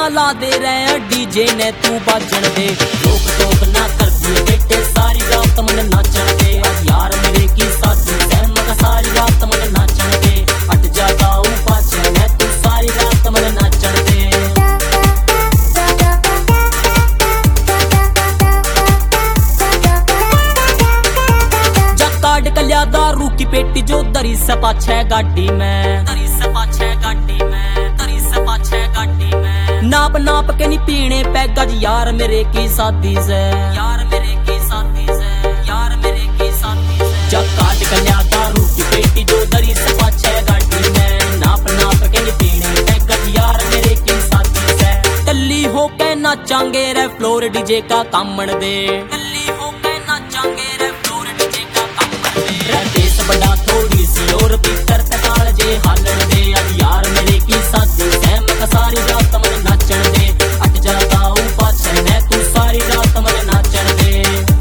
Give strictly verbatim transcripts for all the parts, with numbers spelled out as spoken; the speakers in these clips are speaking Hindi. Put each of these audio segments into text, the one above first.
ना ला दे रहे डीजे ने तू बाजण दे। रोक टोक ना कर दी बेटे सारी रात मन नाचण दे। यार मेरे की साथी सहमत सारी रात मन नाचण दे। हट जा गाऊ पाछे ने तू सारी रात मन नाचण दे। जा काट कल्या दारू की पेटी जो दरी से पाछे गाड़ी में, दरी से पाछे गाड़ी में, दरी से पाछे गाड़ी में। नाप नाप के नहीं पीने पैगा जी यार मेरे की शादी से, यार मेरे की शादी से, यार मेरे की शादी से। जब काट कल्या दारू की पेटी जो दरी से पाछे गाड़ी में। नाप नाप के नहीं पीने पैगा जी यार मेरे की शादी से। टल्ली होके नाचांगे रे फ्लोर डीजे का कामण दे। टल्ली होके नाचांगे रे फ्लोर डीजे का कामण दे। रे देश बड़ा थोड़ी सी और भीतर तकाल जे हालण दे। अब यार मेरे की शादी सहमत सारी रात मन नाचण दे। हट जा गाऊ पाछे ने तू सारी रात मन नाचण दे।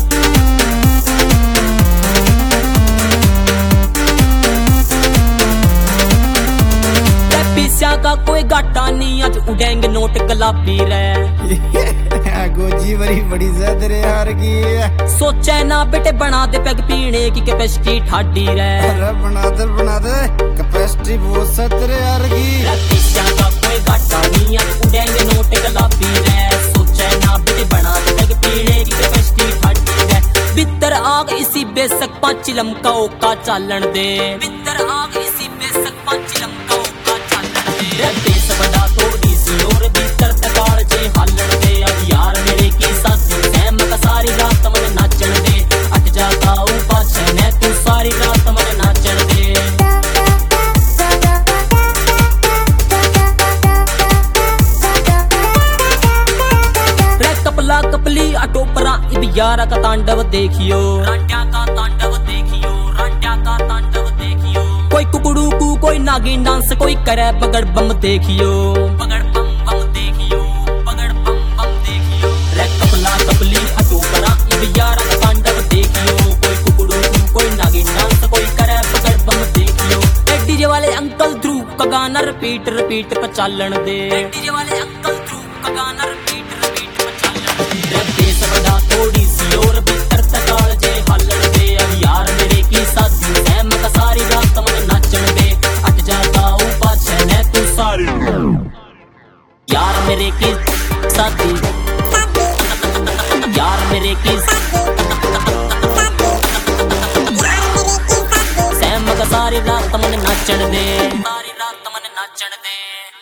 पीछा का कोई घाटा नहीं आज उड़ेंगे नोट गुलाबी रे। गोजी बड़ी बड़ी ज्यादा रे यार की। सोचे ना बेटे बना दे पैग पीने की कैपेसिटी ठाडी रे। अरे बना दे बना दे कैपेसिटी बहुत सत रे यार की। पीछा का कोई घाटा नहीं आज उड़ेंगे नोट गुलाबी रे। सोचे ना बेटे बना दे पैग पीने की कैपेसिटी ठाडी रे। भीतर आग इसी बेशक पांच लमका ओका चालन दे। भीतर आग इसी बेशक पांच लमका ओका चालन दे। देश बड़ा थोड़ी सी और भीतर तकाल जे हालण दे। अब यार मेरे की शादी सहमत सारी रात मन नाचण दे। हट जा गाऊ पाछे ने तू सारी रात मन नाचण दे। रे कपला कपली अटोपरा इब यारा का तांडव देखियो। रांड्या का तांडव देखियो, रांड्या का तांडव देखियो। कोई कुकड़ू कु कोई नागिन डांस कोई करे बगड़ बम देखियो। बगड़ बम बम देखियो, बगड़ बम बम देखियो। रे कपला कपली अटोपरा इब यारा का तांडव देखियो। कोई कुकड़ू कु कोई नागिन डांस कोई करे बगड़ बम देखियो। डीजे वाले अंकल ध्रुव का गाना रिपीट रिपीट पे चालन दे। डीजे वाले अंकल ध्रुव का गाना रिपीट रिपीट पे चालन दे। देश बड़ा थोड़ी सी और भीतर तकाल जे हालण दे। अब यार मेरे की शादी सहमत सारी रात मन नाचण दे। हट जा गाऊ पाछे ने तू सारी यार मेरे की शादी, यार मेरे की सहमत सारी रात मन नाचण दे। सारी रात मन नाचण दे।